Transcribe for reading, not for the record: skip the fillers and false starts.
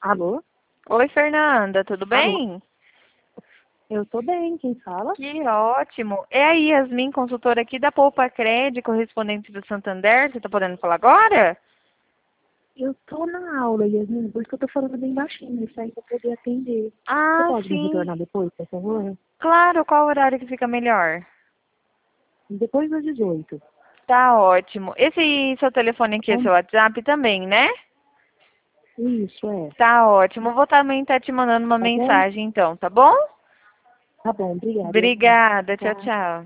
Alô? Oi, Fernanda, tudo Alô? bem? Eu tô bem, quem fala? Que ótimo. É a Yasmin, consultora aqui da Poupa Cred, correspondente do Santander. Você está podendo falar agora? Eu tô na aula, Yasmin, por isso que eu tô falando bem baixinho, isso aí pra poder atender. Você Ah, pode me sim. retornar depois, por favor? Claro, qual horário que fica melhor? Depois das 18. Tá ótimo. Esse seu telefone Tá aqui é bom? seu WhatsApp também, né? Isso, é. Tá ótimo. Vou também estar te mandando uma Tá bom? mensagem então, tá bom? Tá bom, obrigada, Yasmin. Obrigada. Tchau, Tchau. tchau.